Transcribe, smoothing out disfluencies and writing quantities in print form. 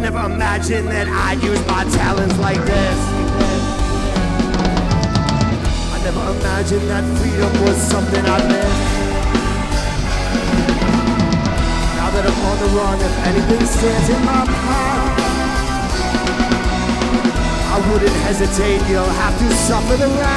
never imagined that I'd use my talents like this. I never imagined that freedom was something I missed. Now that I'm on the run, if anything stands in my path, I wouldn't hesitate, you'll have to suffer the wrath.